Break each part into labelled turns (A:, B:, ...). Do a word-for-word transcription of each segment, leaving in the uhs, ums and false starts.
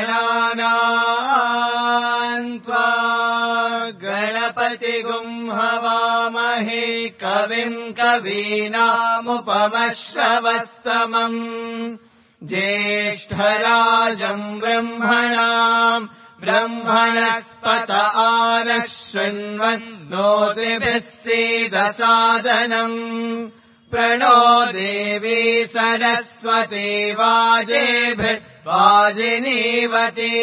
A: गणानाम् त्वा गणपतिगुम् हवामहे कविम् कवीनामुपमश्रवस्तमम् ज्येष्ठराजम् ब्रह्मणाम् ब्रह्मणस्पत आनः शृण्वन्नोतिभिः सीदसादनम् प्रणो देवी सरस्वती वाजेभिर्वाजिनीवती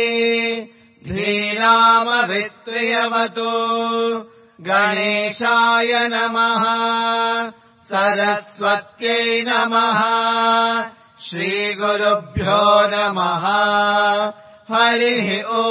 A: धीनामभित्र्यवतु गणेशाय नमः सरस्वत्यै नमः श्रीगुरुभ्यो नमः हरिः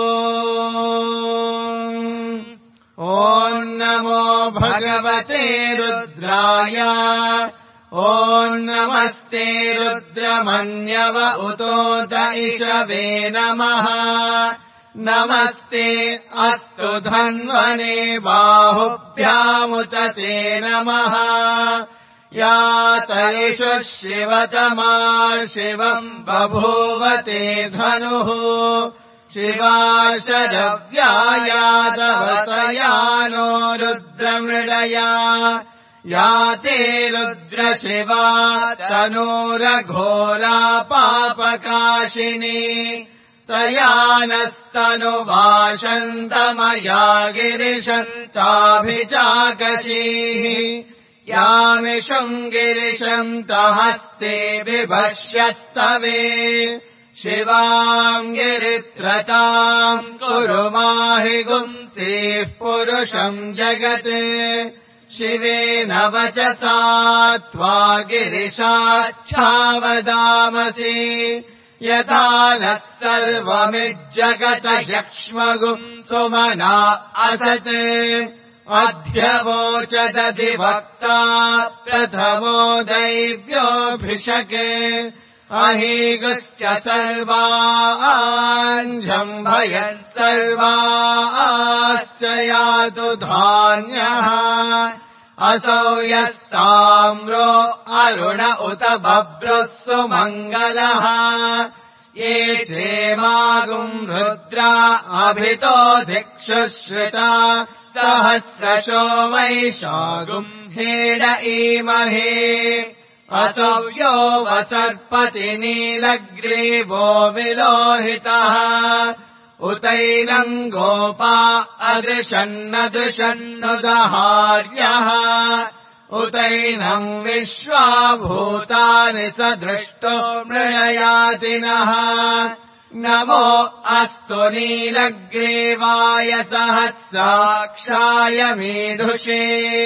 A: ओम् ॐ नमो भगवते रुद्राय ॐ नमस्ते रुद्रमन्यव उतोत इषवे नमः नमस्ते अस्तु धन्वने बाहुभ्यामुत ते नमः या तैषु शिवतमा शिवम् बभूवते धनुः शिवा शरव्या यादवतया नो रुद्रमृडया या ते रुद्रशिवा तनूरघोरा पापकाशिनी तया नस्तनुवाशन्तमया गिरिशन्ताभिचाकशीः यामिषम् गिरिशन्तहस्ते बिभर्ष्यस्तवे शिवाम् गिरित्रताम् कुरु माहि गुंसीः पुरुषम् जगत् शिवेन वचसा त्वा गिरिशाच्छावदामसि यथा नः सर्वमिज्जगत ह्यक्ष्मगुम् सुमना असत् अध्यवोचदधिवक्ता प्रथमो दैव्योऽभिषके अहीगुश्च सर्वाञ्झम्भयन् सर्वाश्च यातु धान्यः असौ यस्ताम्रो अरुण उत बभ्रुः सुमङ्गलः ये चेमागुम् रुद्रा अभितो धिक्षुश्रिता सहस्रशो वैशागुम् हेड ईमहे असौ यो वसर्पति नीलग्रीवो विलोहितः उतैनम् गोपा अदृशन्नदृशन्नुदहार्यः उतैनम् विश्वा भूतानि स दृष्टो मृळयातिनः नमो अस्तु नीलग्रीवाय सहस्राक्षाय मीढुषे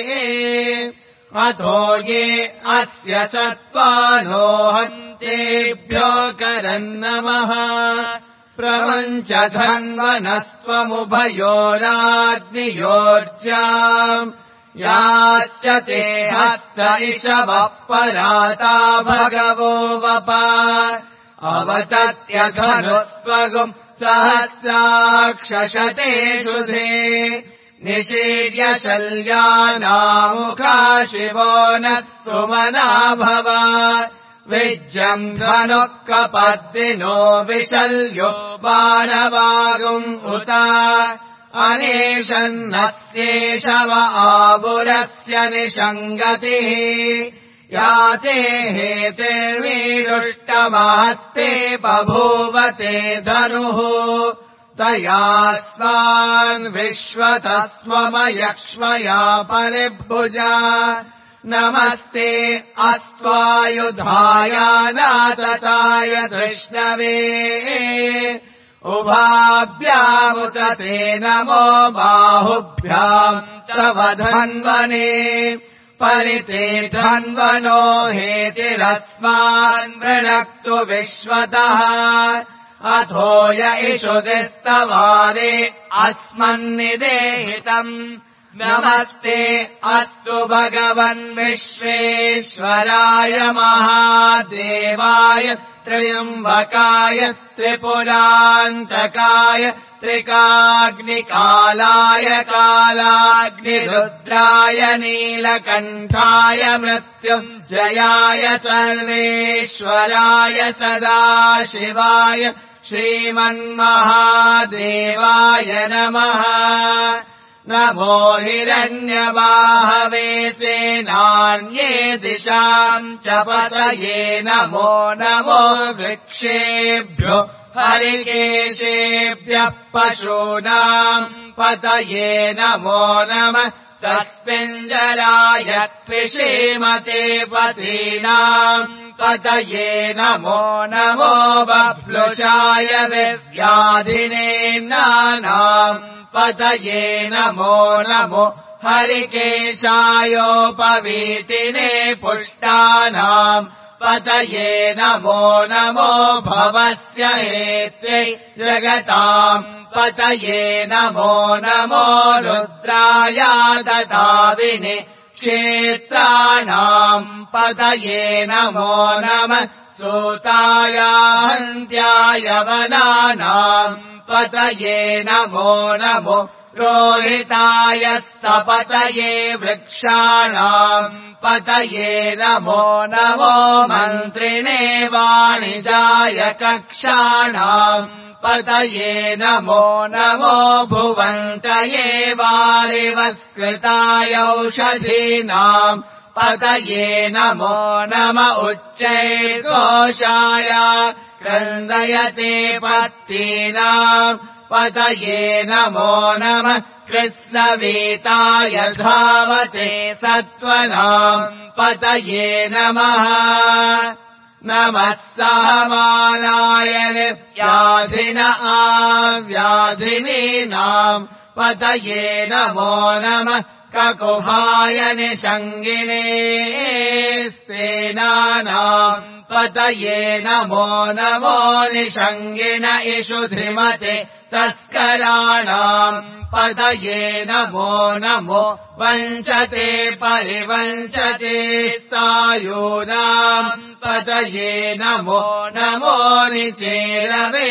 A: अथो ये अस्य सत्त्वानो हन्तेभ्यो करन्नमः प्रपञ्च धन्वनस्त्वमुभयोराग्नियोर्जाम् याश्च ते हस्त इषवः पराता भगवो वपा अवतत्यधनुस्वगुम् सहस्राक्षशते शुधे निशीर्य शल्यानामुखा शिवो नः सुमना भव विज्यम् धनुः कपर्दिनो विशल्यो बाणवागुम् उत अनेशन्नस्येषव आबुरस्य निषङ्गतिः याते हेतिर्वीडुष्टमहत्ते बभूवते धनुः तया स्वान् विश्वतस्वमयक्ष्मया परिभुजा नमस्ते अस्त्वायुधायानातताय धृष्णवे उभाभ्यामुत ते नमो बाहुभ्याम् तव धन्वने परिते धन्वनो हेतिरस्मान् वृणक्तु विश्वतः अथो य इषुदिस्तवारे अस्मन्निदेहितम् नमस्ते अस्तु भगवन् विश्वेश्वराय महादेवाय त्र्यम्बकाय त्रिपुरान्तकाय त्रिकाग्निकालाय कालाग्निरुद्राय नीलकण्ठाय मृत्युञ्जयाय सर्वेश्वराय सदाशिवाय श्रीमन्महादेवाय नमः नमो हिरण्यवाहवे सेनान्ये दिशाम् च पतये नमो नमो वृक्षेभ्यो हरिकेशेभ्यः पशूनाम् पतये नमो नमः सस्मिञ्जराय त्विषीमते पतीनाम् पतये नमो नमो बभ्लुषाय विव्याधिने नानाम् पतये नमो नमो हरिकेशायोपवीतिने पुष्टानाम् पतये नमो नमो भवस्य हेत्यै जगताम् पतये नमो नमो रुद्राय ददाविने क्षेत्राणाम् पतये नमो नमः सूताय हन्त्याय वनानाम् पतये नमो नमो रोहिताय स्तपतये वृक्षाणाम् पतये नमो नमो मन्त्रिणे वाणिजाय कक्षाणाम् पतये नमो नमो भुवन्तये वारिवस्कृताय औषधीनाम् पतये नमो नम उच्चैर्घोषाय क्रन्दयते पत्तीनाम् पतये नमो नमः कृत्स्नवीताय धावते सत्त्वनाम् पतये नमः नमः सहमानाय व्याधिन आव्याधिनीनाम् पतये नमो नमः ककुभाय निषङ्गिने स्तेनानाम् पतये नमो नमो निषङ्गिन इषुधिमते तस्कराणाम् पतये नमो नमो वञ्चते परिवञ्चते स्थायूनाम् पतये नमो नमो निचेरवे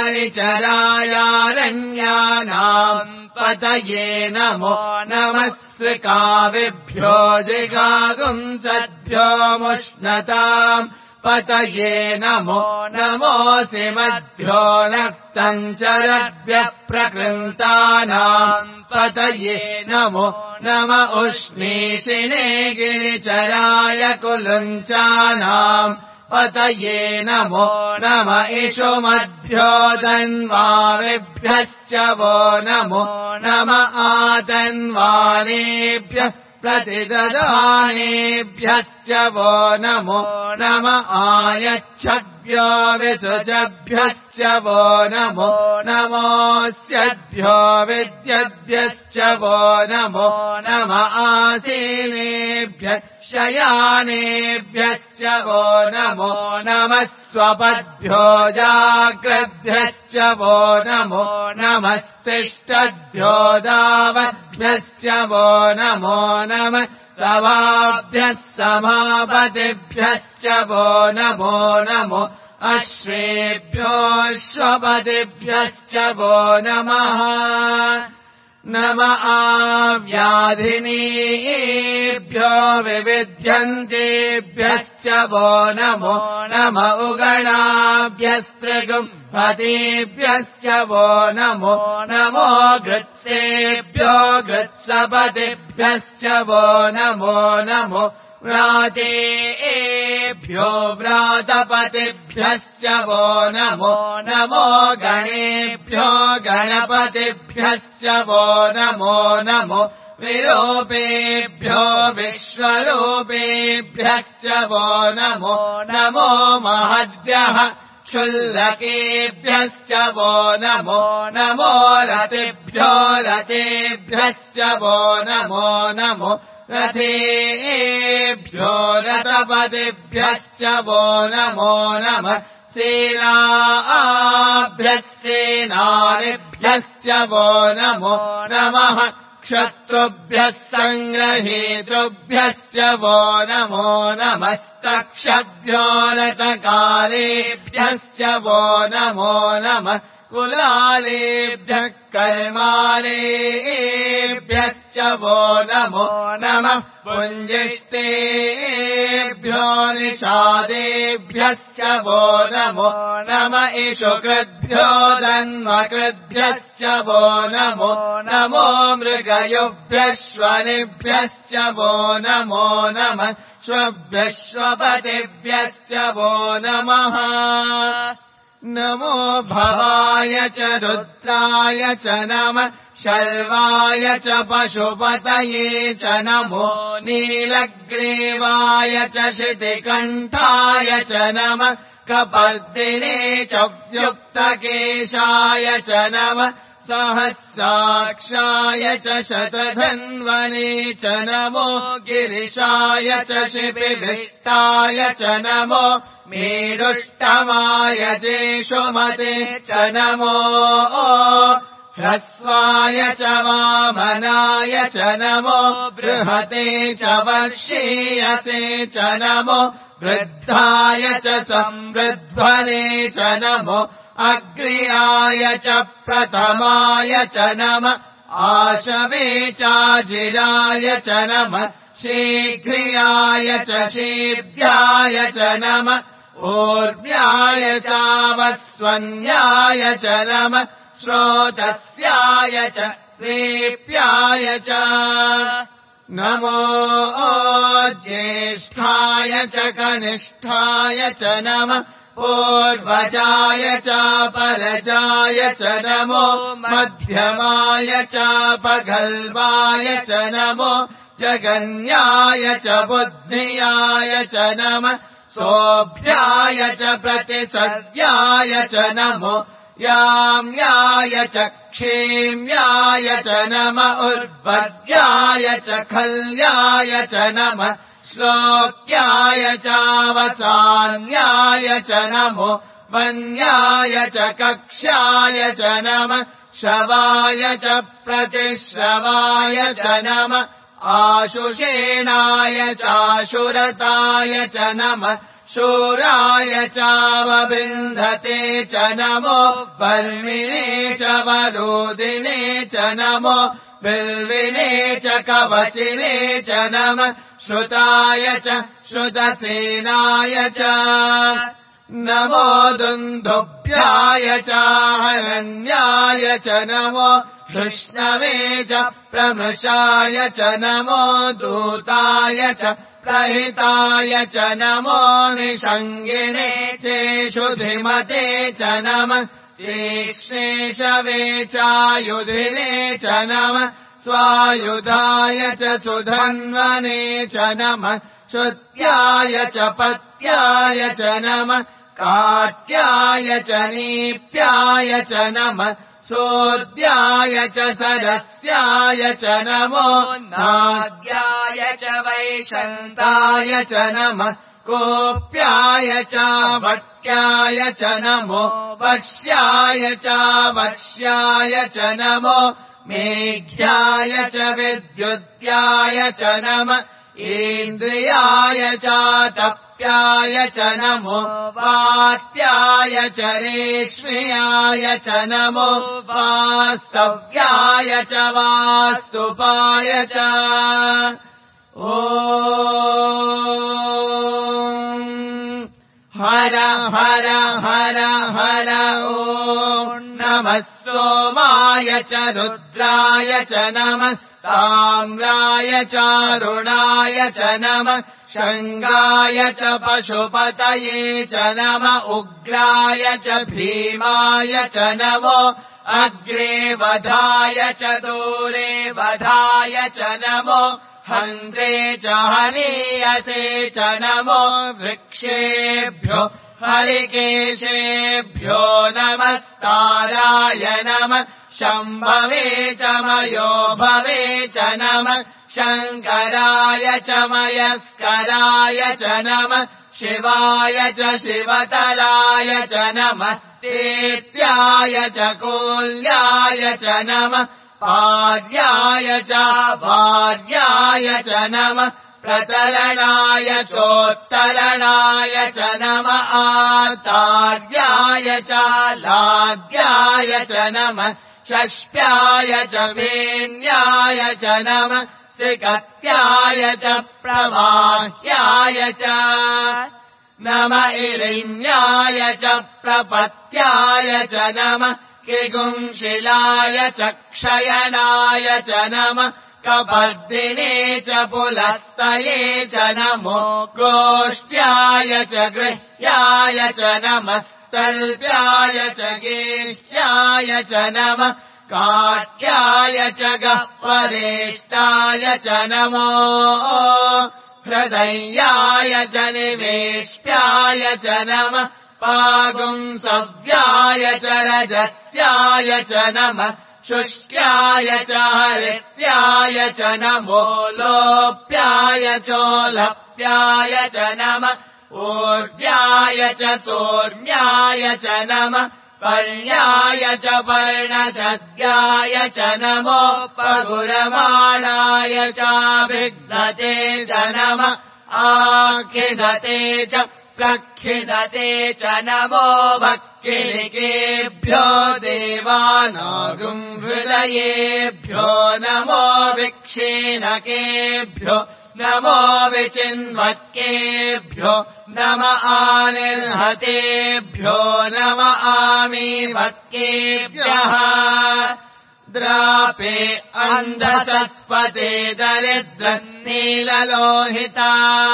A: परिचरायारण्यानाम् पतये नमो नमः सृकाविभ्यो जिगागुंसद्भ्यो मुष्णताम् पतये नमो नमोऽसि मद्भ्यो नक्तञ्चरद्भ्यः प्रकृन्तानाम् पतये नमो नम उष्णीषिणे गिरिचराय कुलुञ्चानाम् पतये नमो नम इषुमद्भ्यो धन्वाविभ्यश्च वो नमो नम आतन्वानेभ्यः प्रतिददानेभ्यश्च वो नमो नम आयच्छद्भ्यो विसृजभ्यश्च वो नमो नमोऽस्यद्भ्यो विद्यद्भ्यश्च वो नमो नम आसीनेभ्यः शयानेभ्यश्च वो नमो नमः स्वपद्भ्यो जाग्रद्भ्यश्च वो नमो नमस्तिष्ठद्भ्यो दावद्भ्यश्च वो नमो नमः सवाभ्यः समापतिभ्यश्च वो नमो नमो अश्वेभ्योऽश्वपतिभ्यश्च वो नमः नम आव्याधिनीभ्यो विविध्यन्तेभ्यश्च वो नमो नम उगणाभ्यस्त्रिगुम्फतीभ्यश्च वो नमो नमो गृत्सेभ्यो गृत्सपतिभ्यश्च वो नमो नमो व्रातेभ्यो व्रातपतिभ्यश्च वो नमो नमो गणेभ्यो गणपतिभ्यश्च वो नमो नमो विरूपेभ्यो विश्वरूपेभ्यश्च वो नमो नमो महद्भ्यः क्षुल्लकेभ्यश्च वो नमो नमो रतिभ्यो रतेभ्यश्च वो नमो नमो रथेभ्यो रथपतिभ्यश्च वो नमो नमः सेनाभ्यः सेनानिभ्यश्च वो नमो नमः क्षत्रुभ्यः सङ्ग्रहेतृभ्यश्च वो नमो नमस्तक्षभ्यो रथकालेभ्यश्च वो नमो नमः कुलालेभ्यः कर्मालेभ्यश्च वो नमो नमः पुञ्जिष्टेभ्यो निषादेभ्यश्च वो नमो नम इषुकृद्भ्यो दन्वकृद्भ्यश्च वो नमो नमो मृगयुभ्यश्वनिभ्यश्च वो नमो नमः श्वभ्यश्वपतिभ्यश्च वो नमः नमो भवाय च रुद्राय च नमः शर्वाय च पशुपतये च नमो नीलग्रीवाय च शितिकण्ठाय च नमः कपर्दिने च व्युक्तकेशाय च नमः सहस्राक्षाय च शतधन्वने च नमो गिरिशाय च शिपिभिष्टाय च नमो मेरुष्टमाय जेषुमते च नमो ह्रस्वाय च वामनाय च नमो बृहते च वर्षीयसे च नमो वृद्धाय च संवृध्वने च नमो अग्र्याय च प्रथमाय च नमः आशवे चाजिराय च नमः शीघ्रियाय च शीभ्याय च नमः ऊर्व्याय चावस्वन्याय च नमः श्रोतस्याय च वेप्याय च नमो ज्येष्ठाय च कनिष्ठाय च नमः पूर्वजाय च परजाय च नमो मध्यमाय च पगल्वाय च नमो जगन्याय च बुद्धियाय च नमः सोऽभ्याय च प्रतिसद्याय च नमो याम्याय च क्षेम्याय च नमः उर्वद्याय च खल्याय च नमः श्लोक्याय चावसान्याय च नमो वन्याय च कक्ष्याय च नमः श्रवाय च प्रतिश्रवाय च नमः आशुषेणाय चाशुरताय च नमः शूराय चावबिन्धते च नमो वर्मिणे च वरोदिने च नमो बिल्विने च कवचिने च नमः श्रुताय च श्रुतसेनाय च नमो दुन्दुभ्याय च हरण्याय च नमो कृष्णवे च प्रमृषाय च नमो दूताय च प्रहिताय च नमो निषङ्गिने चेषुधिमते च नमः तीक्ष्णेशवे चायुधिने च नमः स्वायुधाय च सुधन्वने च नमः श्रुत्याय च पत्याय च नमः काट्याय च नीप्याय च नमः सोद्याय च सरस्याय च नमो नाद्याय च वैशन्ताय च नमः कोप्याय च वट्याय च नमो वश्याय च वश्याय च नमो मेघ्याय च विद्युत्याय च नमः इन्द्रियाय च तप्याय च नमो वात्याय च रेश्म्याय च नमो वास्तव्याय च वास्तुपाय च ॐ हर हर हर हर ॐ नमः सोमाय च रुद्राय च नमः ताम्राय चारुणाय च नमः शङ्गाय च पशुपतये च नमः उग्राय च भीमाय च नमो अग्रे वधाय च दूरे वधाय च नमो हन्ते च हनीयसे च नमो वृक्षेभ्यो हरिकेशेभ्यो नमस्ताराय नमः शम्भवे च मयो भवे च नमः शङ्कराय च मयस्कराय च नमः शिवाय च शिवतराय च नमः तेत्याय च कोल्याय च नमः पार्याय च भार्याय च नमः प्रतरणाय चोत्तरणाय च नमः आतार्याय च लाद्याय च नमः शष्प्याय च वेण्याय च नमः सिकत्याय च प्रवाह्याय च नम इरिण्याय च प्रपत्याय च नमः किगुंशिलाय च क्षयनाय च नमः कपर्दिने च पुलस्तये च नमो गोष्ट्याय च गृह्याय च नमस्तल्प्याय च गेह्याय च नमः काट्याय च गह्वरेष्टाय च नमो हृदयाय च निवेश्याय च नमः पागुंसव्याय च रजस्याय च नमः शुष्क्याय च हरित्याय च नमो लोप्याय चोलप्याय च नमः ऊर्ध्याय च सोर्म्याय च नमः पर्ण्याय च पर्णजद्याय च नमो पगुरमाणाय चाभिघ्नते च नमः आखिदते च प्रखिदते च नमो भक्तिकेभ्यो देवानागुं हृदयेभ्यो नमो विक्षीणकेभ्यो नमो विचिन्वत्केभ्यो नम आनिर्हतेभ्यो नम आमीवत्केभ्यः द्रापे अन्धसस्पते दरिद्रन्नीललोहिता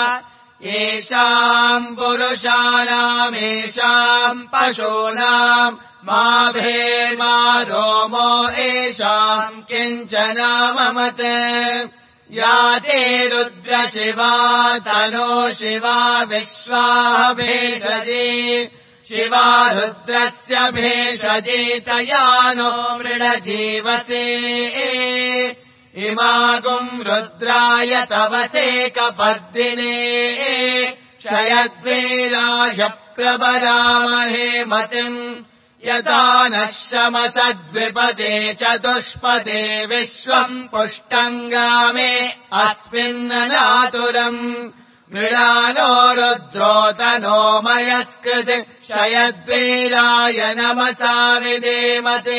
A: येषाम् पुरुषाणामेषाम् पशूनाम् मा भेर्मा रोमो येषाम् किञ्चन ममत् या ते रुद्र शिवा तनो शिवा विश्वाः भेषजे शिवा रुद्रस्य भेषजे तया नो मृडजीवसे इमागुम् रुद्राय तवसे कपर्दिने क्षयद्वीराय प्रबरामहे मतिम् यथा नः शमसद्विपदे चतुष्पदे विश्वम् पुष्टङ्गामे अस्मिन्ननातुरम् मृडानो रुद्रोतनो मयस्कृति क्षयद्वीराय नमसा विधेमते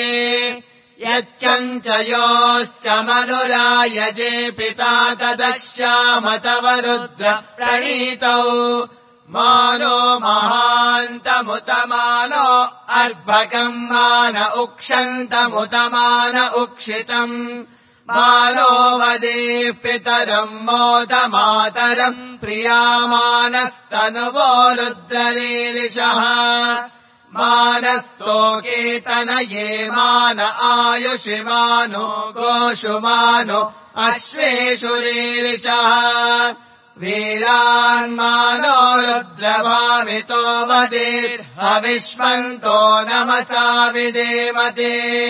A: यच्चञ्चयोश्च मनुरायजे पिता तदश्याम तव रुद्र प्रणीतौ मानो महान्तमुतमानो अर्भकम् मान उक्षन्तमुतमान उक्षितम् मानो वदे पितरम् मोदमातरम् प्रियामानस्तनुवो रुद्ररीरिषः मानस्तोकेतनये मान आयुषि मानो गोषु मानो अश्वेषु रीरिषः वीरान्मानो रुद्रभामितो वदेर्हविष्मन्तो नमसा विधेमते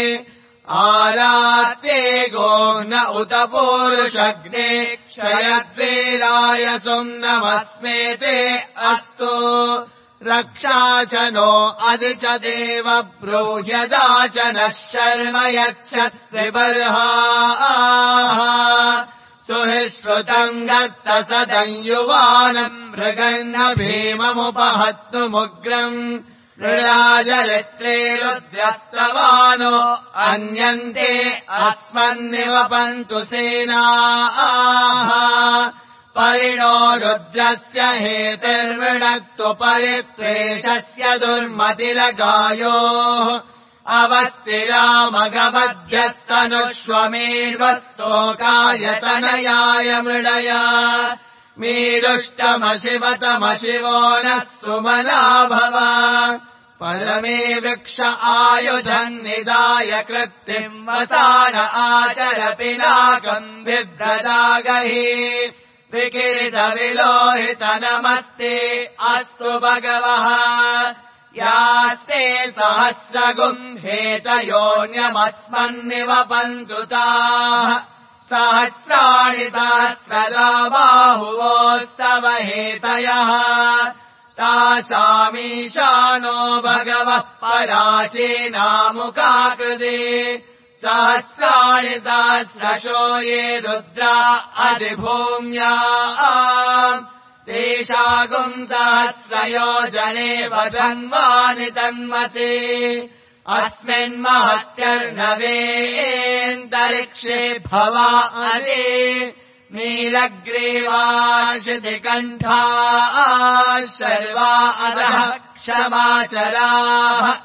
A: आरात्ये गोर्न उत पूरुषग्ने क्षयद्वीराय सुम्नमस्मेते अस्तु रक्षा च नो अधि च देव ब्रूह्यदा च नः शर्म यच्छत् विबर्हाः सुहिश्रुतम् गत्त सदञ्युवानम् मृगन्न भीममुपहत्तुमुग्रम् मृडाजरित्रे रुद्रस्तवानो अन्यन्ते अस्मन्निवपन्तु सेनाः परिणो रुद्रस्य हेतिर्मृणक्तु परित्वेषस्य दुर्मतिरगायोः अवस्तिरामगवध्यस्तनुष्वमेर्वस्तोकायतनयाय मृडया मीरुष्टमशिवतमशिवो नः सुमना भव परमे वृक्ष आयुधम् निदाय कृत्तिम् वसान आचर पिनाकम् बिभ्रदागहि विकिरितविलोहित नमस्ते अस्तु भगवः यास्ते सहस्रगुम्हेतयोऽन्यमस्मन्निवपन्तु ताः सहस्राणि सहस्रदा बाहुवोस्तव हेतयः तासामीशानो भगवः पराचीनामुकाकृते सहस्राणि सहस्रशो ये रुद्रा अधिभूम्या तेषागुम् सहस्रयोजने वदन्वानि तन्मसे अस्मिन्महत्यर्नवेऽन्तरिक्षे भवा अदे नीलग्रीवाशितिकण्ठाः सर्वा अधः क्षमाचराः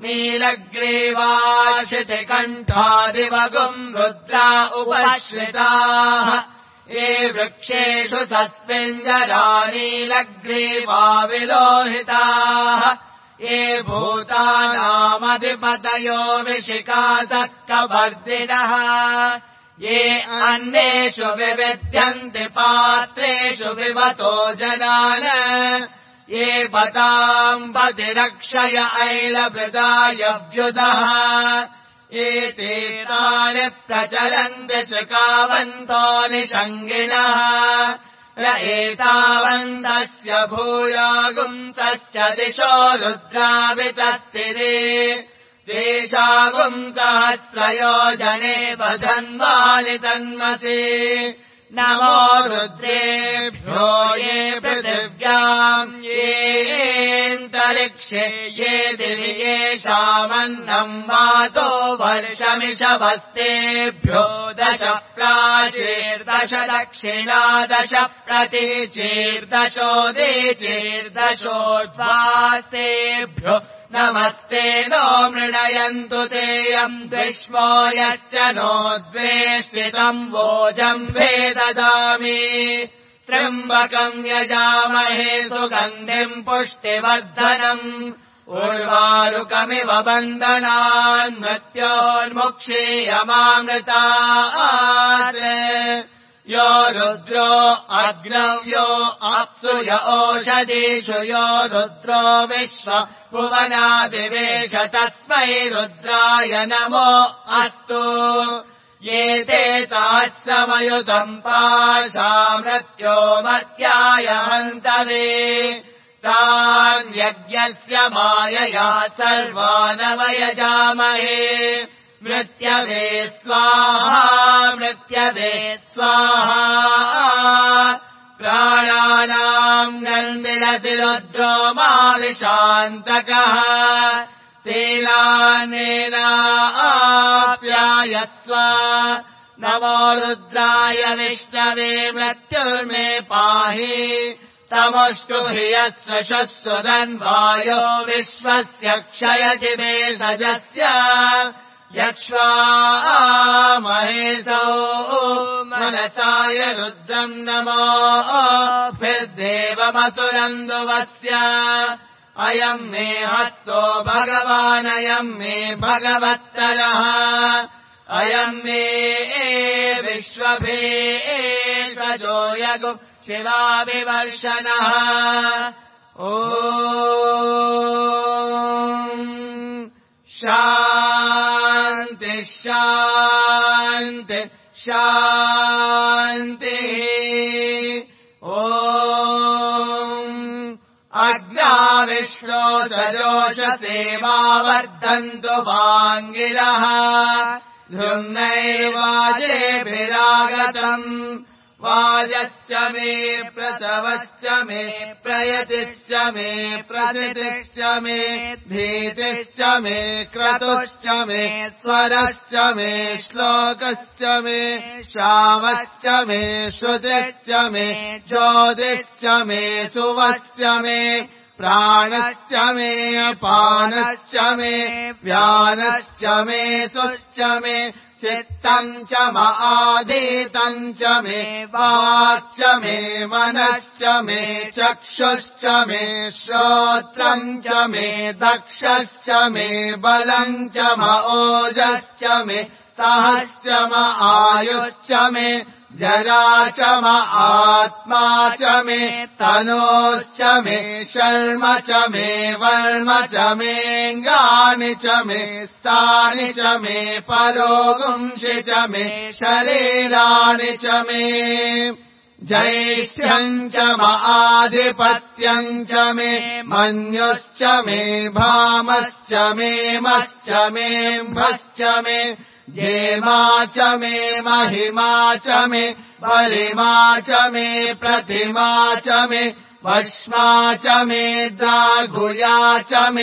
A: नीलग्रीवाशितिकण्ठादिवगुम् रुद्रा उपश्रिताः ये वृक्षेषु सत्पिञ्जरा नीलग्रीवा विलोहिताः ये भूतानामधिपतयो विशिखासः कवर्दिनः ये अन्येषु विविध्यन्ति पात्रेषु विवतो जनान ये पताम्बतिरक्षय ऐलभृदायव्युदः एते तानि प्रचलन्ति शिखावन्तो निषङ्गिणः य एतावन्तस्य भूयागुंसश्च दिशो रुद्रावितस्तिरे देशागुंसहस्रयोजने वधन्वानि तन्मसि नमो रुद्रेभ्यो ये पृथिव्याम् येऽन्तरिक्षे ये दिवि येषामन्नम् वातो वर्षमिषवस्तेभ्यो दश प्राचीर्दश दक्षिणा दश प्रतीचीर्दशोदीचीर्दशोर्ध्वास्तेभ्यो नमस्ते नो मृणयन्तु तेयम् द्विष्मो यच्च नो द्वेष्टितम् वोजम् वेददामि त्र्यम्बकम् यजामहे सुगन्धिम् पुष्टिवर्धनम् उर्वारुकमिव बन्धनान् मृत्योर्मुक्षीयमामृतात् यो रुद्रो अग्नौ यो अप्सु य ओषधीषु यो रुद्रो विश्व भुवनादिवेश तस्मै रुद्राय नमो अस्तु ये ते सहस्रमयुतम् पाशा मृत्यो मर्त्याय हन्तवे तान् यज्ञस्य मायया सर्वानवयजामहे मृत्यवे स्वाहा मृत्यवे स्वाहा प्राणानाम् नन्दिरसि रुद्रो माविशान्तकः तेनान्नेनाप्यायस्व नमो रुद्राय विष्णवे मृत्युर्मे पाहि तमुष्टुहि यस्व शस्वदन्वायो विश्वस्य क्षयति मे सजस्य यक्ष्वा महेशो मनसाय रुद्रम् नमो भिर्देवमसुरन्दुवस्य अयम् मे हस्तो भगवानयम् मे भगवत्तरः अयम् मे विश्वभेषजो यगु शिवाभिवर्षणः ॐ शान्ति शान्ति शान्तिः ॐ अग्नाविष्णो सजोषसेवावर्धन्तु वाङ्गिरः धुम्नैर्वाजेभिरागतम् वाजश्च मे प्रसवश्च मे प्रयतिश्च मे प्रसितिश्च मे भीतिश्च मे क्रतुश्च मे स्वरश्च मे श्लोकश्च मे श्यामश्च मे श्रुतिश्च मे ज्योतिश्च मे सुवश्च मे प्राणश्च मे अपानश्च मे व्यानश्च मे सुश्च मे चित्तम् च माधीतम् च मे वाक् च मे मनश्च मे चक्षुश्च मे श्रोत्रम् च मे दक्षश्च मे बलम् च ओजश्च मे सहश्च म आयुश्च मे जरा च म आत्मा च मे तनोश्च मे शर्म च मे वर्म च मेऽङ्गानि च मे स्थानि च मे परोगुंषि च मे शरीराणि च मे जैष्ठ्यम् च म आधिपत्यम् च मे मन्युश्च मे भामश्च मे मश्च मे म्भश्च मे जेमा च मे महिमा च मे परिमा च मे प्रतिमा च मे वश्मा च मे द्राघुया च मे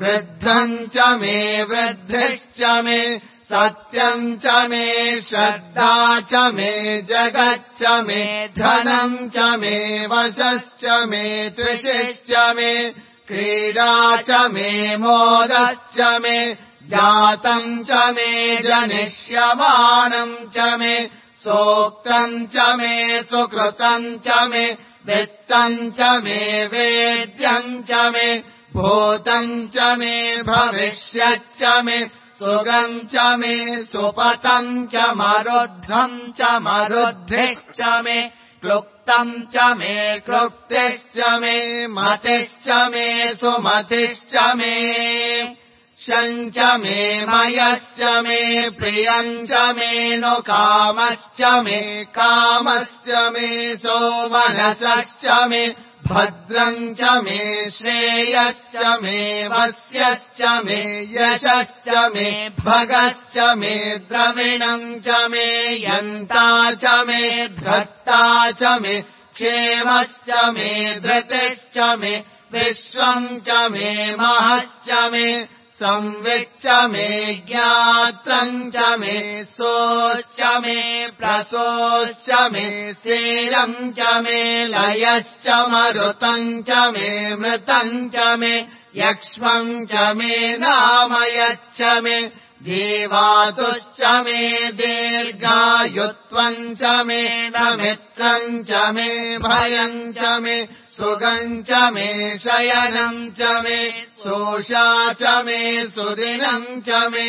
A: वृद्धम् च मे वृद्धिश्च मे सत्यम् च मे श्रद्धा च मे जगच्च मे धनम् च मे वशश्च मे त्रिषिश्च मे क्रीडा च मे मोदश्च मे जातम् च मे जनिष्यमानम् च मे सोक्तम् च मे सुकृतम् च मे वित्तम् च मे वेद्यम् च मे भूतम् च मे भविष्यच्च मे सुगम् च मे सुपतम् च मरुद्धम् च मरुद्धिश्च मे क्लुप्तम् च मे क्लुप्तिश्च मे मतिश्च मे सुमतिश्च मे शम् च मे मयश्च मे प्रियम् च मे नु कामश्च मे कामश्च मे सोमनसश्च मे भद्रम् च मे श्रेयश्च मे वस्यश्च मे यशश्च मे भगश्च मे द्रविणम् च मे यन्ता च मे धर्ता च मे क्षेमश्च मे धृतिश्च मे विश्वम् च मे महश्च मे संविच्च मे ज्ञात्रम् च मे सोच्च मे प्रसोच्च मे स्थिरम् च मे लयश्च मरुतम् च मे मृतम् च मे यक्ष्मम् च मे नामयच्च मे जीवातुश्च मे दीर्घायुत्वम् च मे नमित्रम् च मे भयम् च मे सुगम् च मे शयनम् च मे सोषा च मे सुदिनम् च मे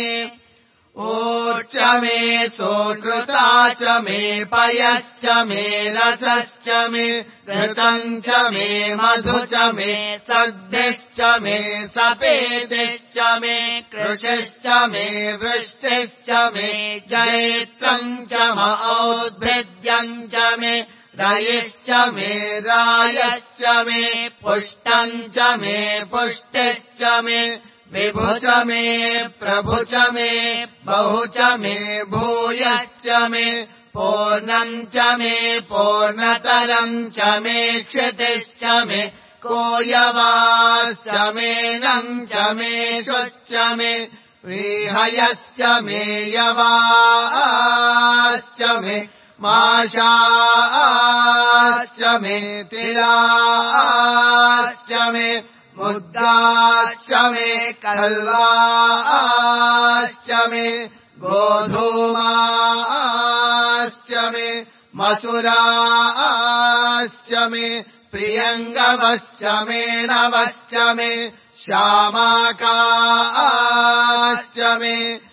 A: ओच्च मे सोकृता च मे पयश्च मे रसश्च मे ऋतम् च मे मधु च मे सद्भिश्च मे सपेदिश्च मे कृषिश्च मे वृष्टिश्च मे जैत्रम् च म औद्भिद्यम् च मे रयिश्च मे रायश्च मे पुष्टम् च मे पुष्टिश्च मे विभु च मे प्रभु च मे बहु च मे भूयश्च मे पूर्णम् च मे पूर्णतरम् च मे क्षितिश्च मे कोयवाश्च मे नम् च मे शुच्च मे विहयश्च मे यवाश्च मे माशाश्च मे तिलाश्च मे मुद्गाश्च मे कल्वाश्च मे गोधूमाश्च मे मसुराश्च मे प्रियङ्गवश्च मे नवश्च मे श्यामाकाश्च मे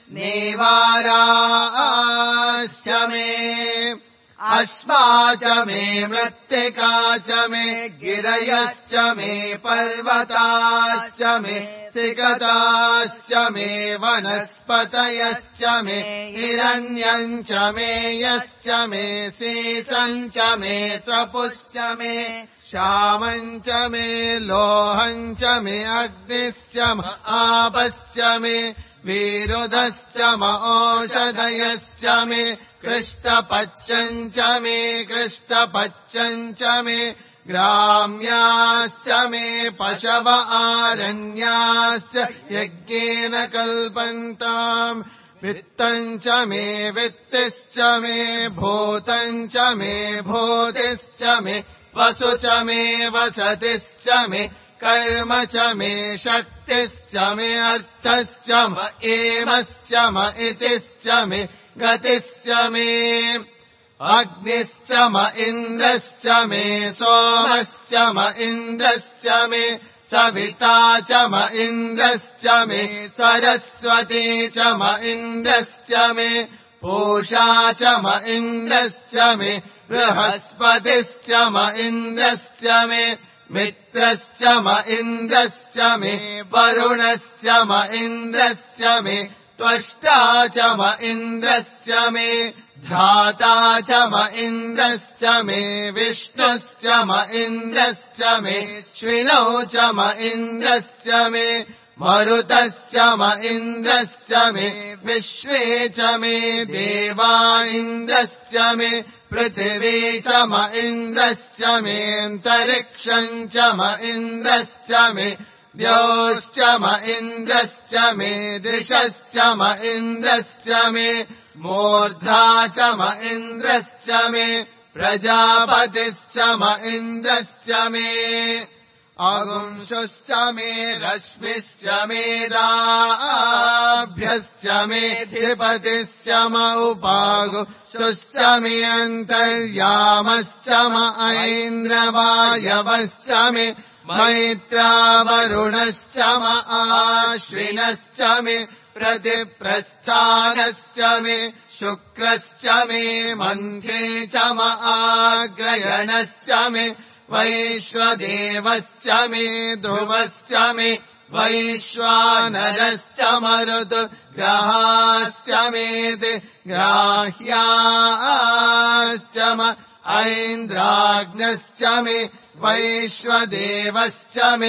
A: नेवाराश्च मे अश्वा च मे मृत्तिका च मे गिरयश्च मे पर्वताश्च मे सिकताश्च मे वनस्पतयश्च मे हिरण्यम् च मे यश्च मे शेषम् च मे तपुश्च मे श्यामम् च मे लोहम् च मे अग्निश्च म आपश्च मे विरुधश्च म औषधयश्च मे कृष्टपच्यम् च मे कृष्टपच्यम् च मे ग्राम्याश्च मे पशव आरण्याश्च यज्ञेन कल्पन्ताम् वित्तम् च मे वित्तिश्च मे भूतम् च मे भूतिश्च मे वसु च मे वसतिश्च मे कर्म च मे शक्तिश्च मे अर्थश्च म एमश्च म इतिश्च मे गतिश्च मे अग्निश्च म इन्द्रश्च मे सोमश्च म इन्द्रश्च मे सविता च म इन्द्रश्च मे सरस्वती च म इन्द्रश्च मे पूषा च म इन्द्रश्च मे बृहस्पतिश्च म इन्द्रश्च मे मित्रश्च म इन्द्रश्च मे वरुणश्च म इन्द्रश्च मे त्वष्टा च म इन्द्रश्च मे धाता च म इन्द्रश्च मे विष्णुश्च म इन्द्रश्च मे श्विनौ च म इन्द्रश्च मे मरुतश्च म इन्द्रश्च मे विश्वे च मे देवा इन्द्रश्च मे पृथिवी च म इन्द्रश्च मेऽन्तरिक्षम् च म इन्द्रश्च मे द्यौश्च म इन्द्रश्च मे दृशश्च म इन्द्रश्च मे मूर्धा च म इन्द्रश्च मे प्रजापतिश्च म इन्द्रश्च मे अगुंशुश्च मे रश्मिश्च मेदाभ्यश्च मे धिपतिश्च म उपागुंशुश्च मे अन्तर्यामश्च म ऐन्द्रवायवश्च मे मैत्रावरुणश्च म आश्विनश्च मे प्रतिप्रस्थानश्च मे शुक्रश्च मे मन्थे च म आग्रयणश्च मे वैश्वदेवश्च मे ध्रुवश्च मे वैश्वानरश्च मरुत् ग्रहाश्च मे ग्राह्याश्च म ऐन्द्राग्नश्च मे वैश्वदेवश्च मे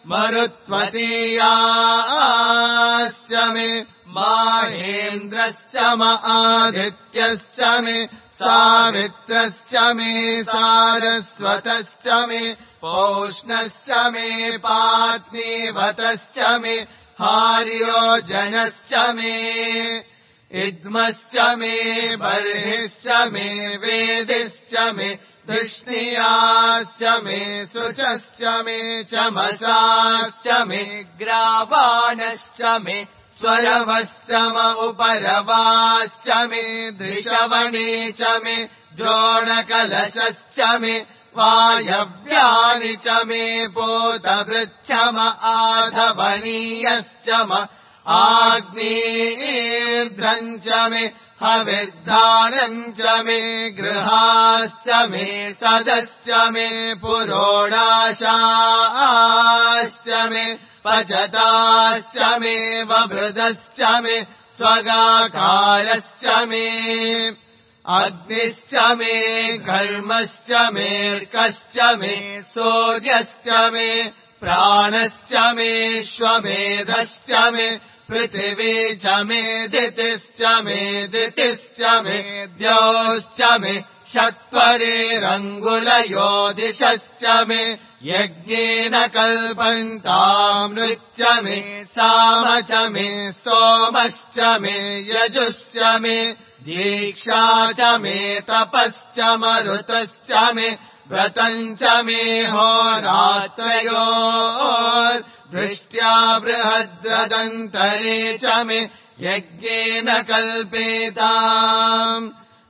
A: मरुत्वतीयाश्च मे माहेन्द्रश्च म आदित्यश्च मे सावित्रश्च मे सारस्वतश्च मे पौष्णश्च मे पात्नीवतश्च मे हार्योजनश्च मे इद्मश्च मे बर्हिश्च मे वेदिश्च मे धृष्णियाश्च मे शुचश्च मे चमसाश्च मे ग्रावाणश्च मे स्वरवश्च म उपरवाश्च मे दृशवणे च मे द्रोणकलशश्च मे वायव्यानि च मे पोतभृच्च म आधवनीयश्च म आग्नेर्ध्रम् च मे हविर्धानम् च मे गृहाश्च मे सदश्च मे पुरोडाशाश्च मे पचताश्च मे वभृदश्च मे स्वगाकारश्च मे अग्निश्च मे घर्मश्च मेऽर्कश्च मे सूर्यश्च मे प्राणश्च मे श्वमेधश्च मे पृथिवी च मे दितिश्च मे दितिश्च मे द्यौश्च मे शत्वरेरङ्गुलयो दिशश्च मे यज्ञेन कल्पन्तामृच्च मे साम च मे सोमश्च मे यजुश्च मे दीक्षा च मे तपश्च मरुतश्च मे व्रतम् च मे होरात्रयोर्दृष्ट्या बृहद्रदन्तरे च मे यज्ञेन कल्पेताम्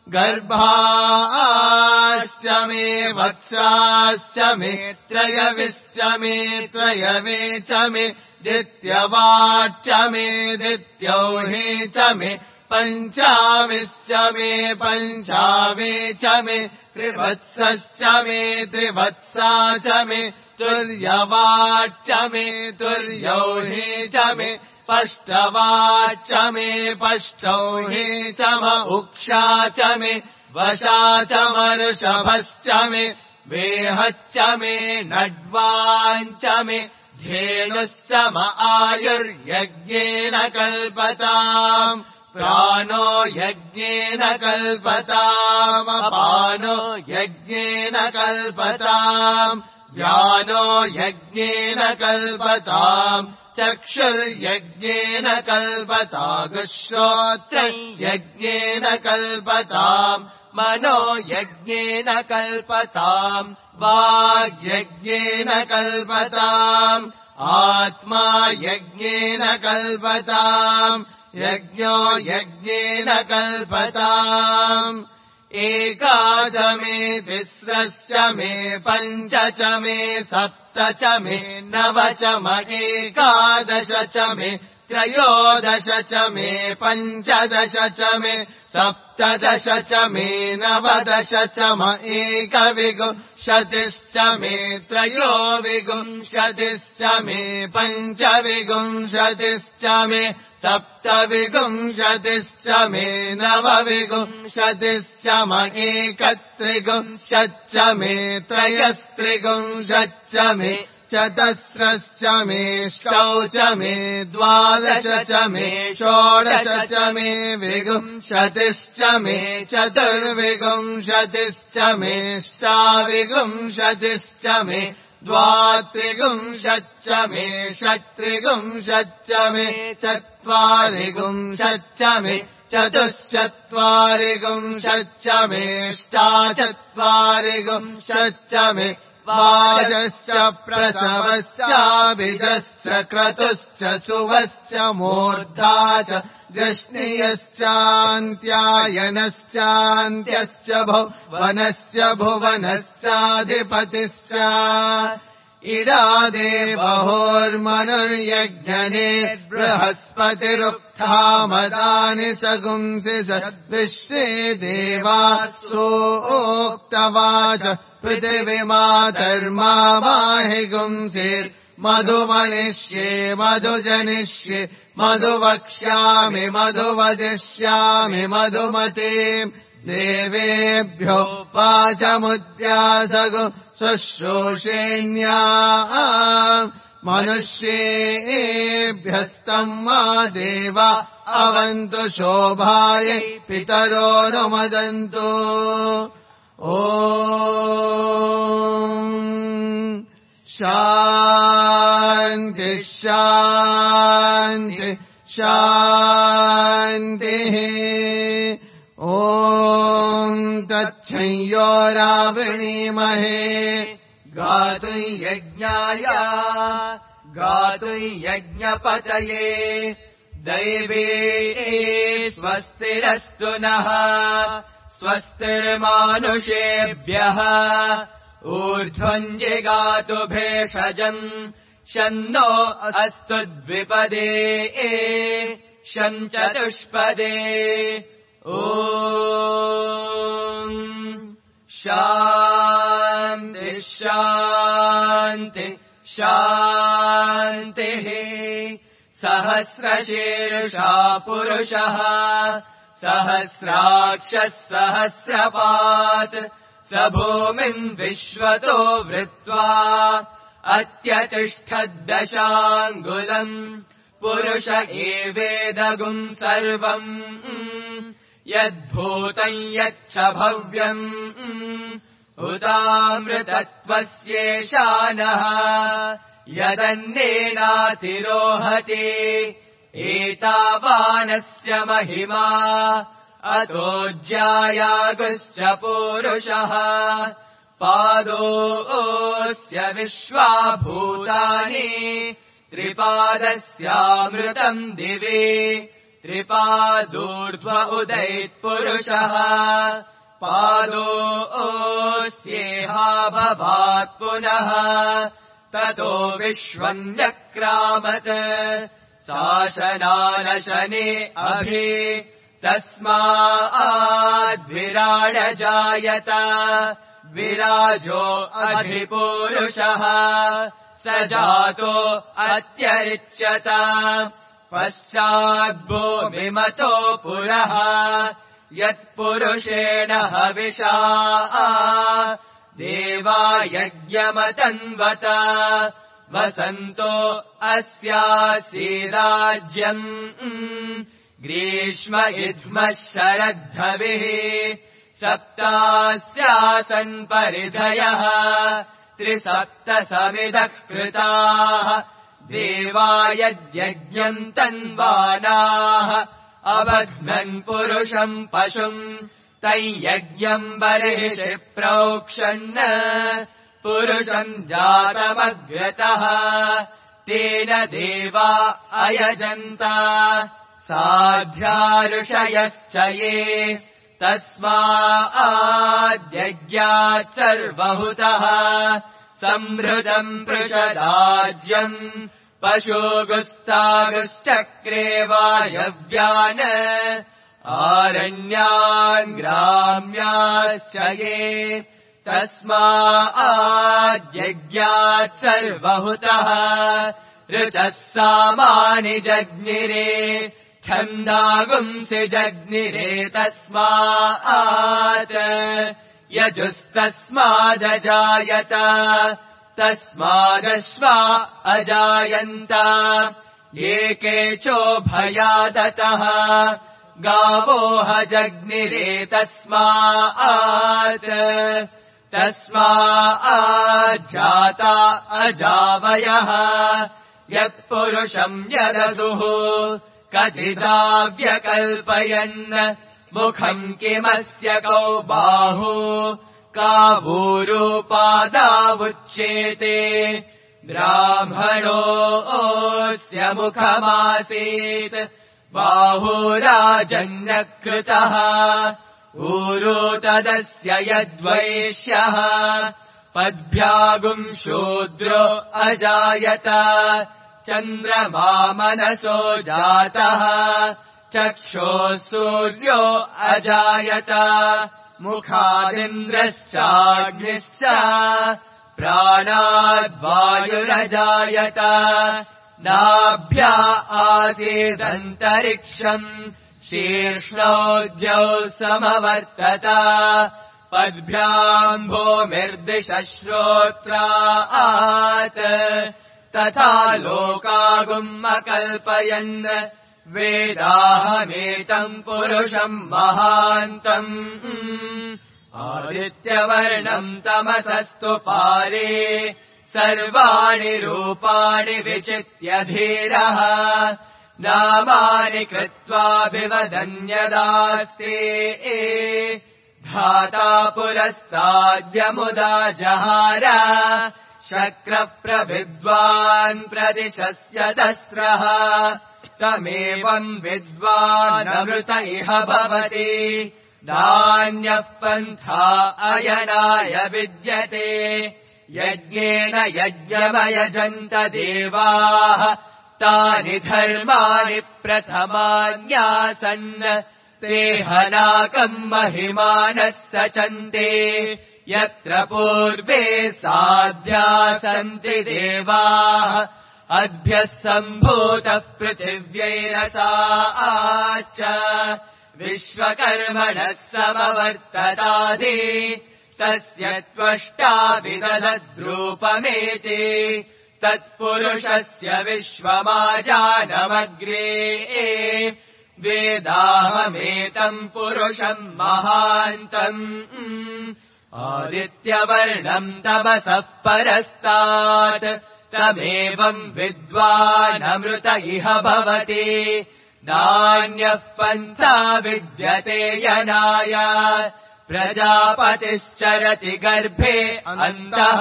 A: गर्भाश्च मे वत्साश्च मे त्रयविश्च मे त्रयवे च मे दित्यवाच्च मे दित्यौहे च मे पञ्चाविश्च मे पञ्चावे च मे त्रिवत्सश्च मे त्रिवत्सा च मे तुर्यवाच्च मे तुर्यौहे च मे पष्टवाच्च मे पष्टौहे च म उक्षा च मे वशा च मरुषभश्च मे वेहच्च मे नड्वाञ्च मे धेनुश्च म आयुर्यज्ञेन कल्पताम् प्राणो यज्ञेन कल्पताम् अपानो यज्ञेन कल्पताम् व्यानो यज्ञेन कल्पताम् चक्षुर्यज्ञेन कल्पतागुश्रोत्रम् यज्ञेन कल्पताम् मनो यज्ञेन कल्पताम् वाग्यज्ञेन कल्पताम् आत्मा यज्ञेन कल्पताम् यज्ञो यज्ञेन कल्पताम् एकाद मे तिस्रश्च मे पञ्च च मे सप्त च मे नव च म एकादश च मे त्रयोदश च मे पञ्चदश च मे सप्तदश च मे नवदश च म एकविंशतिश्च मे त्रयोविंशतिश्च मे पञ्चविंशतिश्च मे सप्तविंशतिश्च मे नवविंशतिश्च म एकत्रिंशच्च मे त्रयस्त्रिंशच्च मे चतस्रश्च मे षष्टौ च मे द्वादश च मे षोडश च मे विंशतिश्च मे चतुर्विंशतिश्च मे अष्टाविंशतिश्च मे द्वात्रिगुंशच्च मे षट्त्रिगुंशच्च मे चत्वारिगुंशच्च मे चतुश्चत्वारिगुंशच्च मेष्टाचत्वारिगुंशच्च मे वाजश्च प्रसवश्चाभिजश्च क्रतुश्च शुभश्च मूर्धा च गश्नियश्चान्त्यायनश्चान्त्यश्च भुवनश्च भुवनश्चाधिपतिश्च इडादेवहोर्मनुर्यज्ञने बृहस्पतिरुक्थामदानि सगुंसि सद्विश्वे देवासोक्तवाच पृथिवीमातर्मा माहि गुंसिर्मधुमनिष्ये मधुजनिष्ये मधुवक्ष्यामि मधुवदिष्यामि मधुमतीम् देवेभ्यो वाचमुद्यासगु शुश्रूषेण्या मनुष्येभ्यस्तम् मा देवा अवन्तु शोभाय पितरो नुमदन्तु ॐ शान्ति शान्ति शान्तिः ॐ तच्छंयोरावृणीमहे गातुं यज्ञाय गातुं यज्ञपतये दैवे स्वस्तिरस्तु नः स्वस्तिर्मानुषेभ्यः ऊर्ध्वम् जिगातु भेषजम् शन्नो अस्तु द्विपदे शं चतुष्पदे ॐ शान्ति शान्ति शान्तिः सहस्रशीर्षा पुरुषः सहस्राक्षः सहस्रपात् स भूमिम् विश्वतो वृत्वा अत्यतिष्ठद्दशाङ्गुलम् पुरुष एवेदगुम् सर्वम् यद्भूतम् यच्च भव्यम् उदामृतत्वस्येषानः यदन्नेनातिरोहति एतावानस्य महिमा अतो ज्यायागुश्च पूरुषः पादोऽस्य विश्वाभूतानि त्रिपादस्यामृतम् दिवि त्रिपादूर्ध्व उदैत्पुरुषः पादोऽस्येहा भवात् पुनः ततो विश्वम् व्यक्रामत् शासनानशने अभि तस्माद्विराडजायत विराजो अधिपूरुषः स जातो अत्यरिच्यत पश्चाद्भूमिमतो पुरः यत्पुरुषेण हविषा देवा यज्ञमतन्वत वसन्तो अस्यासीराज्यम् ग्रीष्म इद्मः शरद्धविः सप्तास्यासन् परिधयः त्रिसप्तसमिदः कृताः देवा यद्यज्ञम् तन्वानाः अबध्नन् पुरुषम् पशुम् तैयज्ञम् बर्हिषि प्रोक्षन् पुरुषम् जातमग्रतः तेन देवा अयजन्त साध्या ये तस्माद्यज्ञात् सर्वहुतः संहृतम् पृषदाज्यम् पशुगुस्तागुश्चक्रे वायव्यान् आरण्यान् ग्राम्याश्च ये तस्माद्यज्ञात् सर्वहुतः ऋचः सामानि जग्निरे छन्दागुंसि जग्निरे तस्मात् यजुस्तस्मादजायत तस्मादश्वा अजायन्त एके चोभयादतः गावो ह जग्निरे तस्मात् तस्माज्जाता अजावयः यत्पुरुषम् यददुः कथिताव्यकल्पयन् मुखम् किमस्य कौ बाहु कावूरुपादावुच्येते ब्राह्मणोऽस्य मुखमासीत् बाहुराजन्यकृतः ऊरो तदस्य यद्वैश्यः पद्भ्यागुम् शूद्रो अजायत चन्द्रमा मनसो जातः चक्षुः सूर्यो अजायत मुखादिन्द्रश्चाग्निश्च प्राणाद्वायुरजायत नाभ्या आसीदन्तरिक्षम् शीर्ष्णोऽद्यौ समवर्तत पद्भ्याम् भूमिर्दिशश्रोत्रात् तथा लोकागुम् अकल्पयन् वेदाहमेतम् पुरुषम् महान्तम् आदित्यवर्णम् तमसस्तु पारे सर्वाणि रूपाणि विचित्य धीरः नामानि कृत्वाभिवदन्यदास्ते धाता पुरस्ताद्यमुदा जहार शक्रप्रविद्वान् प्रदिशस्य दस्रः तमेवम् विद्वानमृत इह भवति नान्यः पन्था अयनाय विद्यते यज्ञेन यज्ञमयजन्त देवाः तानि धर्माणि प्रथमान्यासन् ते हनाकम् महिमानः सचन्ते यत्र पूर्वे साध्या सन्ति देवाः अद्भ्यः सम्भूतः पृथिव्यैरसाश्च विश्वकर्मणः समवर्ततादि तस्य त्वष्टा विदधद्रूपमेति तत्पुरुषस्य विश्वमाजानमग्रे वेदाहमेतम् पुरुषम् महान्तम् आदित्यवर्णम् तमसः परस्तात् तमेवम् विद्वानमृत इह भवति नान्यः पन्था विद्यते यनाय प्रजापतिश्चरति गर्भे अन्तः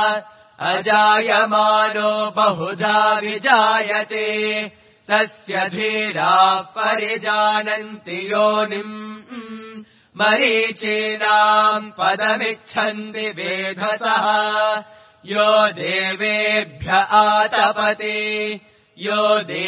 A: अजायमानो बहुधा विजायते तस्य धीराः परिजानन्ति योनिम् मरीचीनाम् पदमिच्छन्ति वेधसः यो देवेभ्य आतपति यो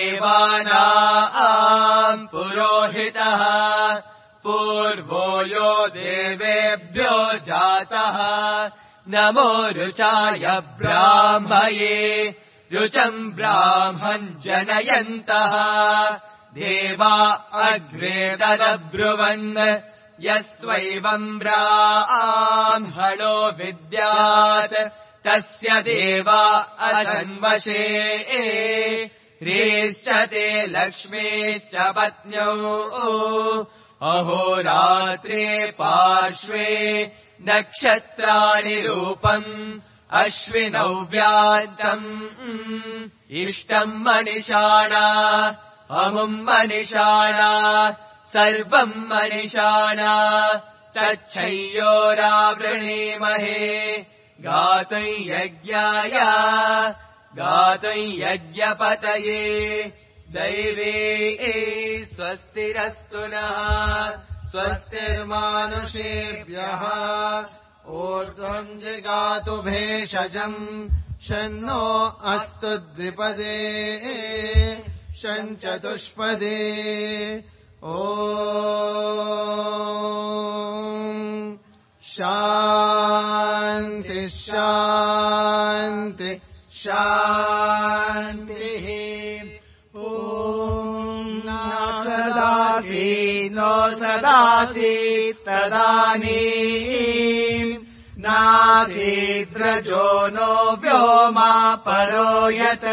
A: देवानाम् पुरोहितः पूर्वो यो देवेभ्यो जातः नमो रुचाय ब्राह्मये रुचम् ब्राह्मम् जनयन्तः देवा अग्रे ददब्रुवन् यस्त्वैवम् ब्राह्मणो विद्यात् तस्य देवा असन्वशे ह्रीश्च ते लक्ष्मीश्च पत्न्यौ अहोरात्रे पार्श्वे नक्षत्राणि रूपम् अश्विनौ व्यान्तम् इष्टम् मनिषाणा अमुम् मनिषाणा सर्वम् मनिषाणा तच्छय्योरावृणीमहे गातुम् यज्ञाय गातुम् यज्ञपतये दैवे स्वस्तिरस्तु नः स्वस्तिर्मानुषेभ्यः ऊर्ध्वम् जिगातु भेषजम् शन्नो अस्तु द्विपदे शञ्चतुष्पदे ॐ शान्ति शान्ति शान्तिः ॐ सदासि नो सदासि तदानीम् नासीद्रजो नो व्योमा परो यत्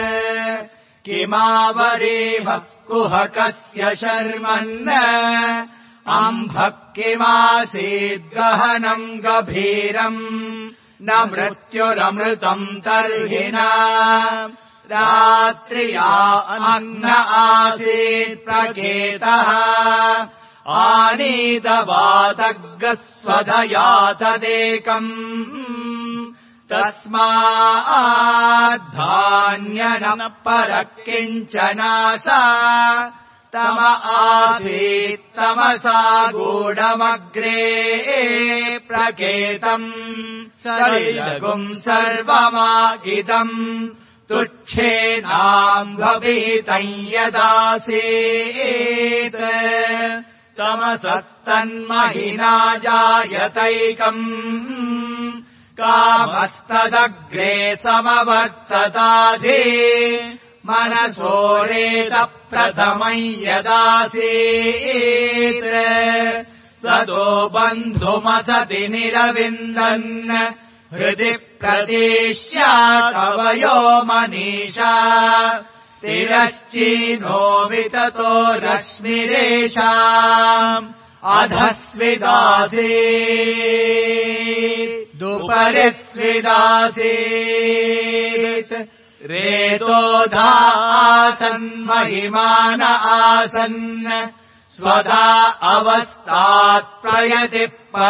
A: किमावरीभः कुहकस्य शर्मन् अम्भः किमासीद्गहनम् गभीरम् न मृत्युरमृतम् तर्हि न रात्र्या अग्न आसीत् प्रकेतः आनीतवातग्रस्वधया तदेकम् तस्माद्धान्यन परः किञ्चनासा तम आसीत् तमसा गूढमग्रे प्रकेतम् सलिलगुम् सर्वमाहितम् तुच्छेनाम्भवीतम् यदासीत् तमसस्तन्महिना जायतैकम् कामस्तदग्रे समवर्तताधि मनसोरेतः प्रथमम् यदासीत् सदो बन्धुमसति निरविन्दन् हृदि प्रदिश्या कवयो मनीषा तिरश्चीनो विततो रश्मिरेषाम् अधस्विदासीत् दुपरिस्विदासीत् रेतोधा आसन् महिमान आसन् स्वधा अवस्थात् प्रयति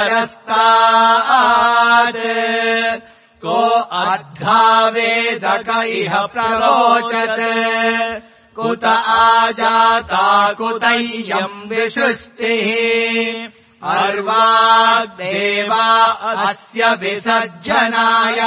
A: परस्तात् को अर्धावेदक इह प्ररोचत् कुत आजाता कुतैयम् विसृष्टिः अर्वाग्देवा अस्य विसर्जनाय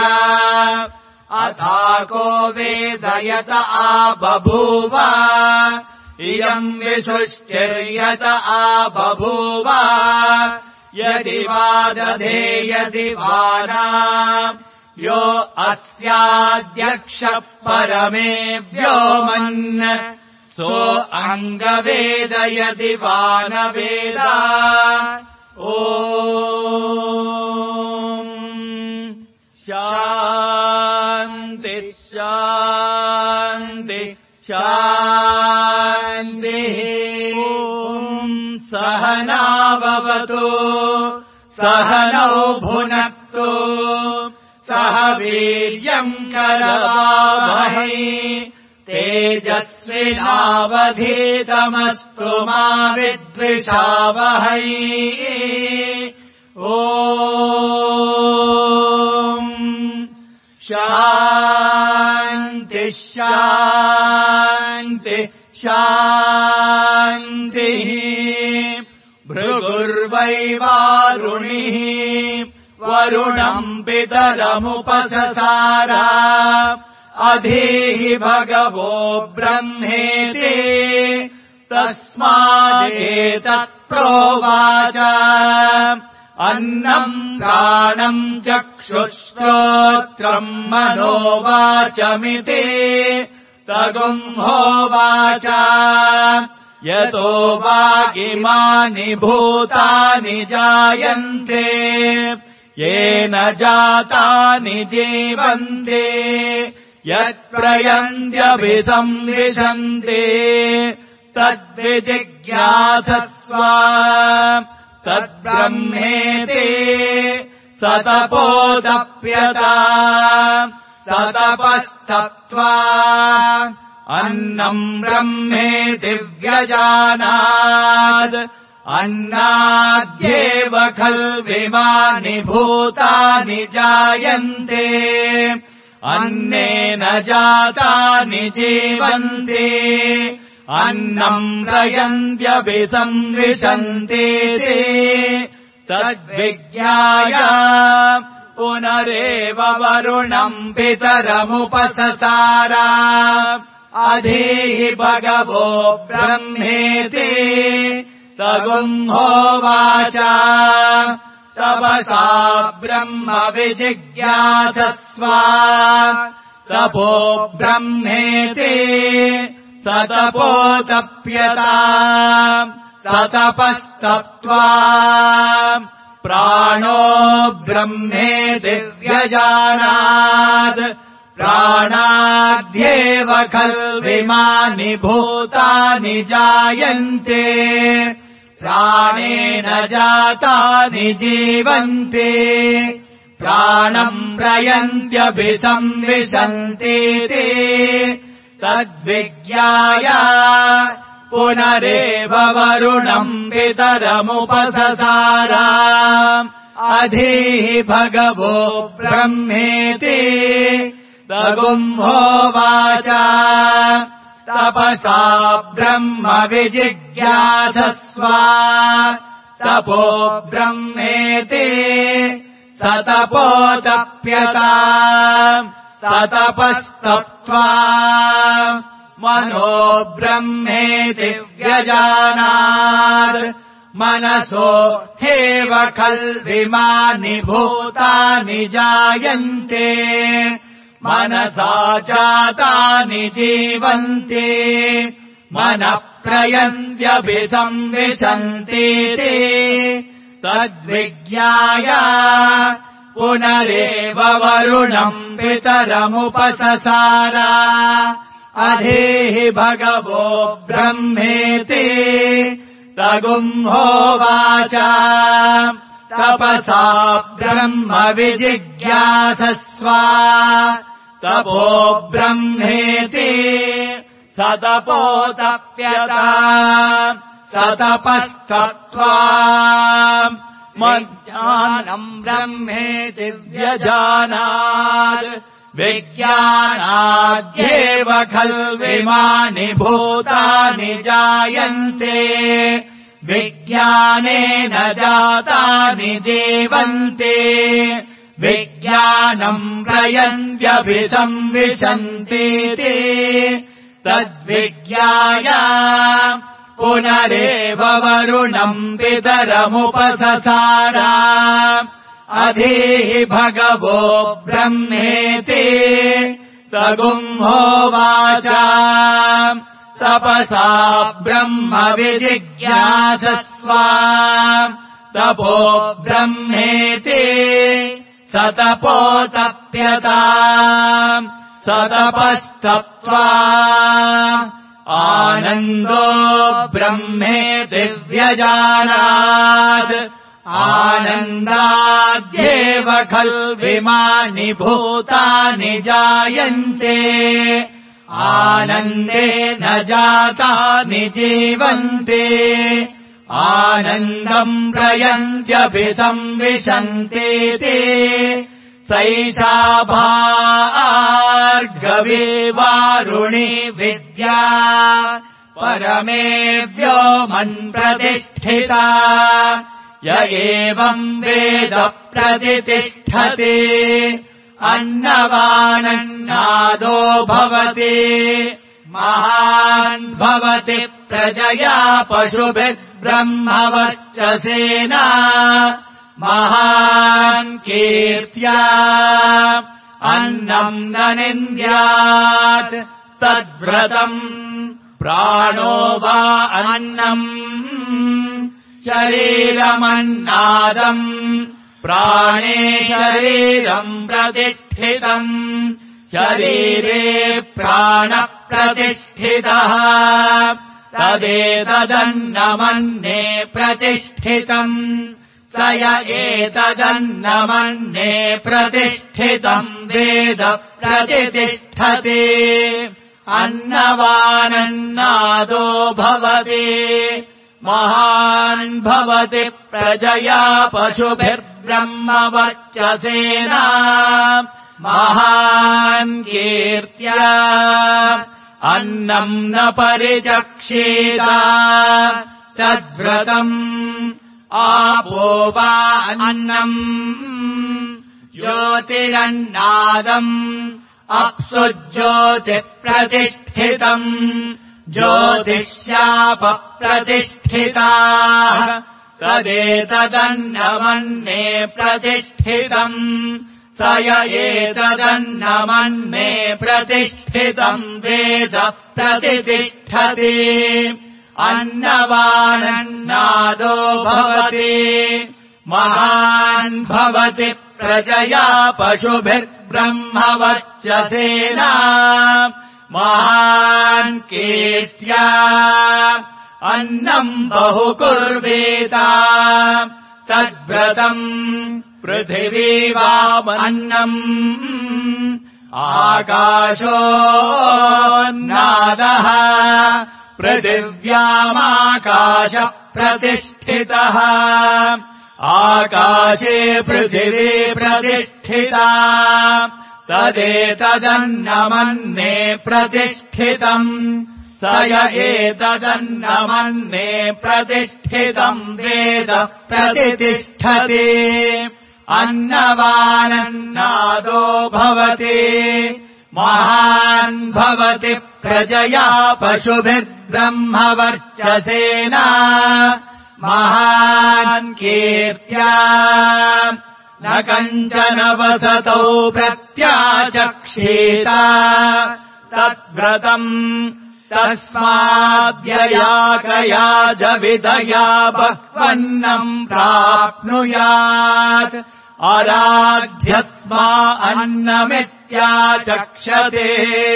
A: अथाको वेदयत आबभूव इयम् विसृष्टिर्यत आबभूव यदि वा दधे यदि वा न यो अस्याध्यक्षः परमे व्योमन् सो अङ्गवेद यदि वा न वेद ॐ शान्ति शान्ति शान्तिः ॐ सहनाववतु सहनौ भुनक्तु सह वीर्यम् करवावहै तेजस्विनावधीतमस्तु मा विद्विषावहै ॐ शान्ति शान्ति शान्तिः भृगुर्वैवारुणिः वरुणम् पितरमुपससार अधीहि भगवो ब्रह्मेति तस्मादेतत्प्रोवाच अन्नम् प्राणम् चक्षुश्रोत्रम् मनोवाचमिति तगुम्होवाच यतो वागिमानि भूतानि जायन्ते येन जातानि जीवन्ते यत्प्रयन्त्यभिसंविशन्ते तद्विजिज्ञासस्व तद्ब्रह्मेति सतपोदप्यता सतपस्तत्त्वा अन्नम् ब्रह्मेति व्यजानात् अन्नाद्येव खल्विमानि भूतानि जायन्ते अन्नेन जातानि जीवन्ते अन्नम् प्रयन्त्यभिसंविशन्ते तद्विज्ञाय पुनरेव वरुणम् पितरमुपससार अधीहि भगवो ब्रह्मेति तगुम्होवाच तपसा ब्रह्म विजिज्ञासस्व तपो ब्रह्मेति सतपोतप्यता सतपस्तत्त्वा प्राणो ब्रह्मेति व्यजानात् प्राणाद्येव खल्विमानि भूतानि जायन्ते प्राणेन जातानि जीवन्ते प्राणम् प्रयन्त्यभिसंविशन्तीति तद्विज्ञाय पुनरेव वरुणम् पितरमुपससार अधीः भगवो ब्रह्मेति तगुम्होवाच तपसा ब्रह्म विजिज्ञासस्व तपो ब्रह्मेति स तपोतप्यता ततपस्तप्त्वा मनो ब्रह्मेति व्यजानात् मनसो हेव खल्विमानि भूतानि जायन्ते मनसा जातानि जीवन्ति मनः प्रयन्त्यभिसंविशन्तीति तद्विज्ञाय पुनरेव वरुणम् पितरमुपससार अधीः भगवो ब्रह्मेति तगुम्होवाच तपसा ब्रह्म विजिज्ञासस्व तपो ब्रह्मेति स तपोतप्यता स तपस्तप्त्वा ज्ञानम् ब्रह्मेति व्यजानात् विज्ञानाद्येव खल्विमानि भूतानि जायन्ते विज्ञानेन जातानि जीवन्ते विज्ञानम् प्रयन्त्यभिसंविशन्तीति तद्विज्ञाय पुनरेव वरुणम् पितरमुपससार अधीः भगवो ब्रह्मेति तगुम्होवाच तपसा ब्रह्म विजिज्ञासस्व तपो ब्रह्मेति स तपोतप्यता स तपस्तप्त्वा आनन्दो ब्रह्मेति व्यजानात् आनन्दाद्येव खल्विमानि भूतानि जायन्ते आनन्देन जातानि जीवन्ते आनन्दम् प्रयन्त्यभिसंविशन्तीति सैषा भार्गवी वारुणी विद्या परमे व्योमन् प्रतिष्ठिता य एवम् वेद प्रतितिष्ठति अन्नवानन्नादो भवति महान् भवति प्रजया पशुभिर्ब्रह्मवर्चसेन महान् कीर्त्या अन्नम् न निन्द्यात् तद्व्रतम् प्राणो वा अन्नम् शरीरमन्नादम् प्राणे शरीरम् प्रतिष्ठितम् शरीरे प्राणः प्रतिष्ठितः तदेतदन्नमन्ये प्रतिष्ठितम् स य एतदन्नमन्ये प्रतिष्ठितम् वेद प्रतितिष्ठति अन्नवानन्नादो भवति महान् भवति प्रजया पशुभिर्ब्रह्मवर्चसेन महान् कीर्त्या अन्नम् न परिचक्षेत तद्व्रतम् आपो वा अन्नम् ज्योतिरन्नादम् अप्सु ज्योतिप्रतिष्ठितम् ज्योतिष्यापप्रतिष्ठिताः तदेतदन्नमन्ये प्रतिष्ठितम् स य एतदन्नमन्ये प्रतिष्ठितम् वेद प्रतितिष्ठति अन्नवानन्नादो भवति महान् भवति प्रजया पशुभिर्ब्रह्मवर्चसेन महान् कीर्त्या अन्नम् बहुकुर्वेत तद्व्रतम् पृथिवी वामन्नम् आकाशो नादः पृथिव्यामाकाश प्रतिष्ठितः आकाशे पृथिवी प्रतिष्ठिता तदेतदन्नमन्ये प्रतिष्ठितम् स य एतदन्नमन्ये प्रतिष्ठितम् वेद प्रतितिष्ठति अन्नवानन्नादो भवति महान् भवति प्रजया पशुभिर्ब्रह्मवर्चसेना महान् कीर्त्या न कञ्चन वसतौ प्रत्याचक्षेता तद्व्रतम् तस्माद्यया कया जविदया बह्वन्नम् प्राप्नुयात् आराध्यस्मा अन्नमित्याचक्षते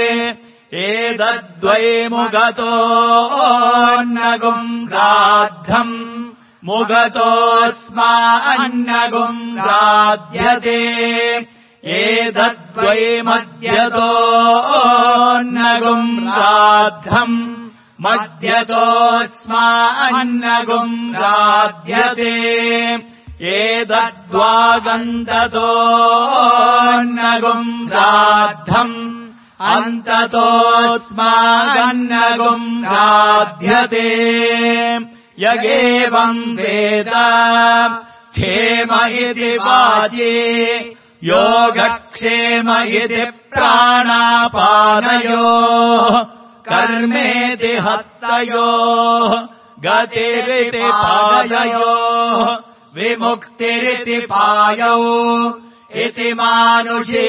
A: एतद्वै मुगतोऽन्नगुम् राद्धम् मुगतोऽस्मा अन्नगुम् राध्यते एतद्वै मद्यतोऽन्नगुम् राद्धम् मद्यतोऽस्मा अन्नगुम् राध्यते एतद्वागन्ततोऽन्नगुम् राद्धम् अन्ततोऽस्मागन्नगुम् राध्यते यगेवम् वेद क्षेम इति वाचि योगक्षेम इति प्राणापानयोः कर्मेति हस्तयोः गतिरिति पादयोः विमुक्तिरिति पायौ इति मानुषे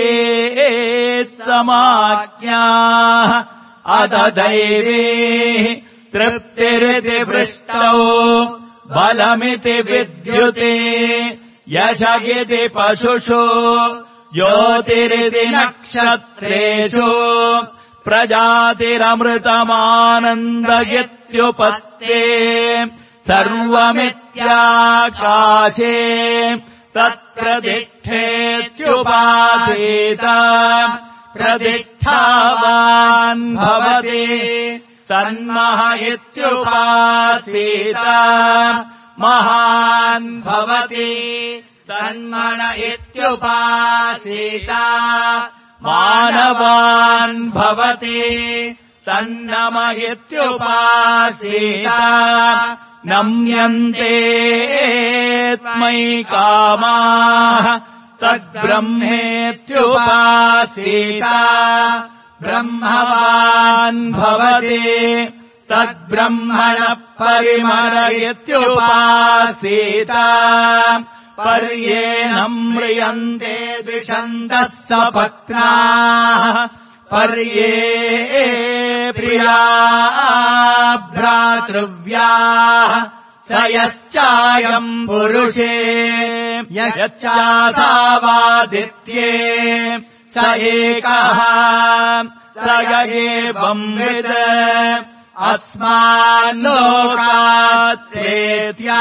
A: समाज्ञाः अददैवी तृप्तिरिति वृष्टौ बलमिति विद्युते यश इति पशुषु ज्योतिरिति नक्षत्रेषु प्रजातिरमृतमानन्द इत्युपत्ते सर्वमित्याकाशे तत्प्रतिष्ठेत्युपासीत प्रतिष्ठावान् भवति तन्मह इत्युपासीत महान् भवति तन्मन इत्युपासीत मानवान् भवति तन्नम इत्युपासीत नम्यन्ते तस्मै कामाः तद्ब्रह्मेत्युपासीत ब्रह्मवान् भवति तद्ब्रह्मणः परिमल इत्युपासीत पर्येण म्रियन्ते द्विषन्तः सपत्नाः पर्ये प्रिया भ्रातृव्याः स यश्चायम् पुरुषे यश्चासावादित्ये स एकः स य एवम् विद अस्माल्लोकात् प्रेत्या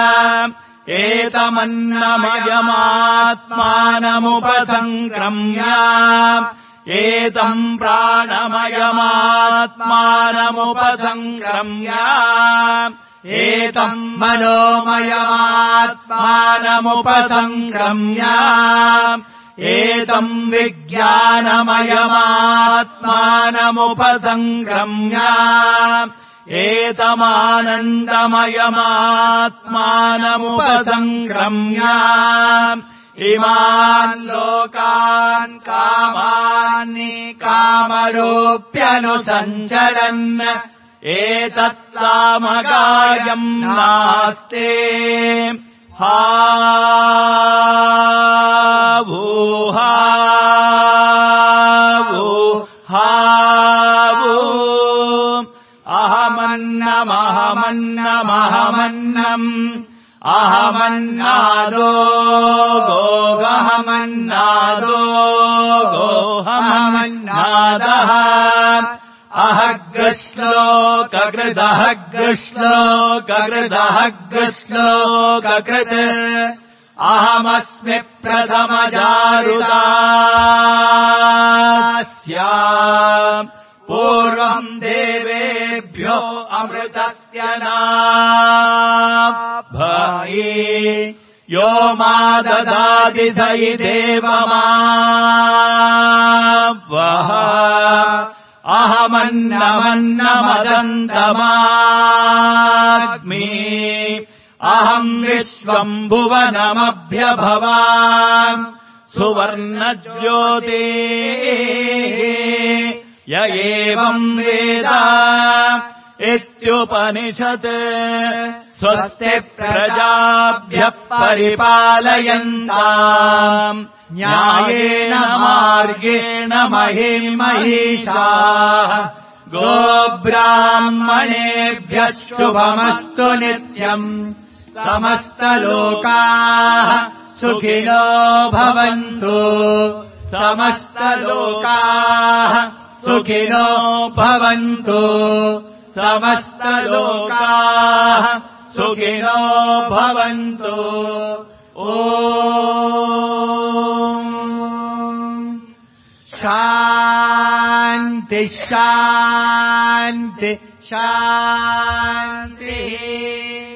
A: एतमन्नमयमात्मानमुपसङ्क्रम्य एतम् प्राणमयमात्मानमुपसङ्क्रम्य एतम् मनोमयमात्मानमुपसङ्क्रम्य एतम् विज्ञानमयमात्मानमुपसङ्क्रम्य एतमानन्दमयमात्मानमुपसङ्क्रम्य इमान् लोकान् कामानि कामरूप्यनुसञ्चरन् एतत्सामगायम् नास्ते हा भूहा भूहा अहमन्नमहमन्नमहमन्नम् अहमन्नादो गोगहमन्नादो गोहमन्नादः अहग्श्लोककृदहग्श्लोककृदहग्श्लोककृत् अहमस्मि प्रथमजारुदास्या पूर्वम् देवेभ्यो अमृतस्य नाभ्ये यो मा ददाति स देवमावः अहमन्नमन्नमदन्तमाग्मि अहम् विश्वम् भुवनमभ्यभवाम् सुवर्णज्योतिः य एवम् वेद इत्युपनिषत् स्वस्ति प्रजाभ्यः परिपालयन्ताम् न्यायेन मार्गेण महीं महिषाः गोब्राह्मणेभ्यः शुभमस्तु नित्यम् समस्तलोकाः सुखिनो भवन्तु समस्तलोकाः सुखिनो भवन्तु समस्तलोकाः सुखिनो भवन्तु ॐ शान्ति शान्ति शान्तिः